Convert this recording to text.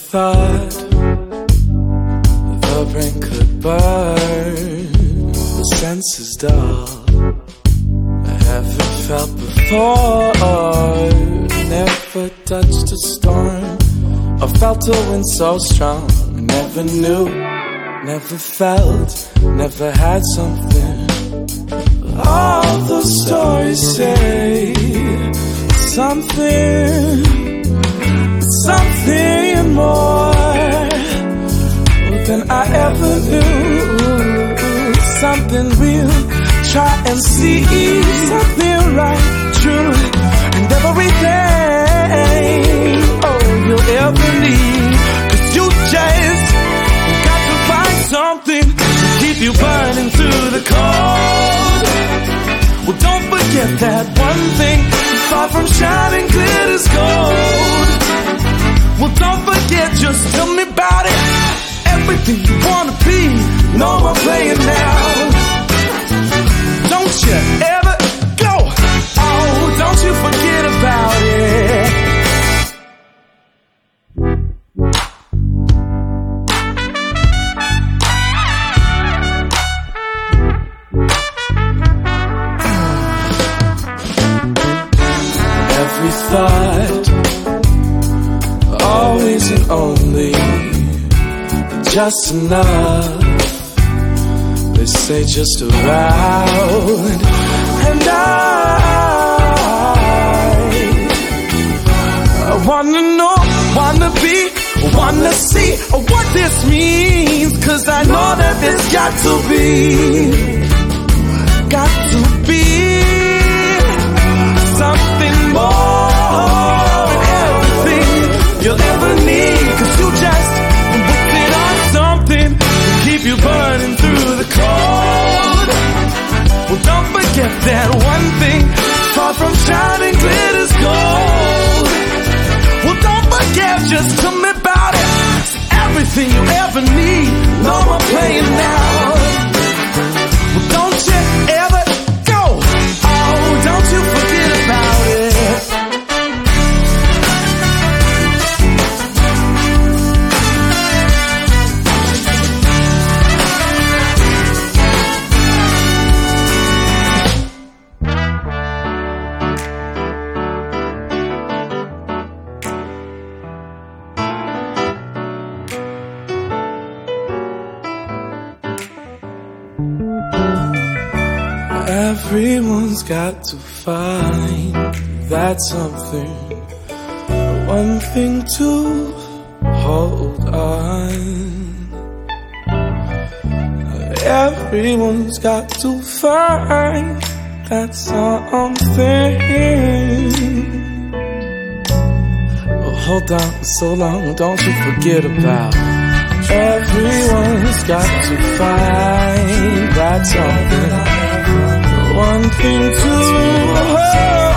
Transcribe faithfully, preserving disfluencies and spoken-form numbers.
thought the brain could burn, the senses dull. I haven't felt before, never touched a storm or felt a wind so strong. I never knew, never felt, never had something. All the stories say something, something more than I ever knew. Something real, try and see something right, true, and everything, oh, you'll ever need. Cause you just got to find something to keep you burning through the cold. Well, don't forget that one thing, far from shining clear as gold. Well, don't forget, just tell me about it. Everything you wanna be, no more playing now. Don't you ever go, oh, don't you forget about it. Every thought, always and only just enough. They say just around, and I, I wanna know, wanna be, wanna see what this means. Cause I know that there's got to be, got to be something more than everything you'll ever need. Cause you just working on something to keep you burning through the cold. Well, don't forget that one thing, far from shining glitters gold. Well, don't forget, just tell me about it. It's everything you ever need, no more playing now. Well, don't you ever go, oh, don't you forget about it. Everyone's got to find that something, one thing to hold on. Everyone's got to find that something. Oh, hold on so long, don't you forget about. Everyone's got to find that something, one thing to hold.